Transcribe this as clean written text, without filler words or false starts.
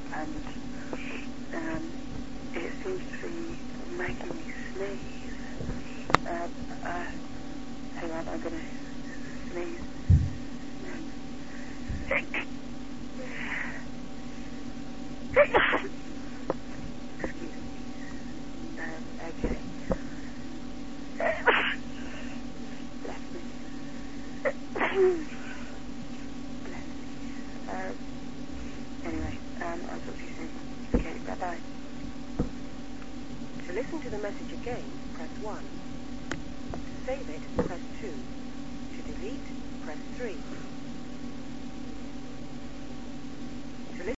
and it seems to be making me sneeze. Hang on, I'm going to sneeze. Excuse me. Okay. Bless me. Bless me. Anyway, I'll talk to you soon. Okay, bye-bye. To listen to the message again, press 1. To save it, press 2. To delete, press 3.